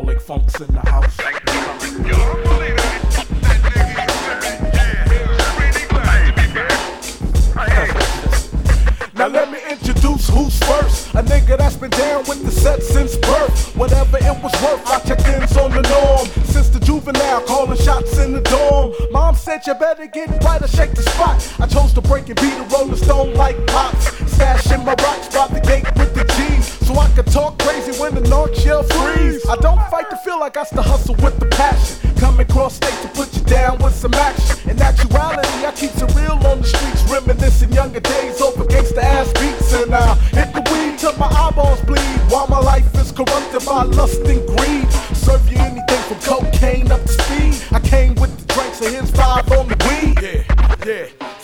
Alcoholic Funk's in the house. Now let me introduce who's first. A nigga that's been down with the set since birth. Whatever it was worth, I checked ins on the norm. Since the juvenile, calling shots in the dorm. Mom said you better get right or shake the spot. I chose to break and beat a Rolling Stone like Pops. Stashing my rocks by the gate with the G's, so I could talk crazy when the North Shell freeze. I don't fight to feel like I got to hustle with the passion. Coming cross state to put you down with some action. In actuality, I keep it real on the streets, reminiscing younger days over gangsta ass beats. And I hit the weed till my eyeballs bleed, while my life is corrupted by lust and greed. Serve you anything from cocaine up to speed. I came with the drinks and here's 5 on the weed. Yeah.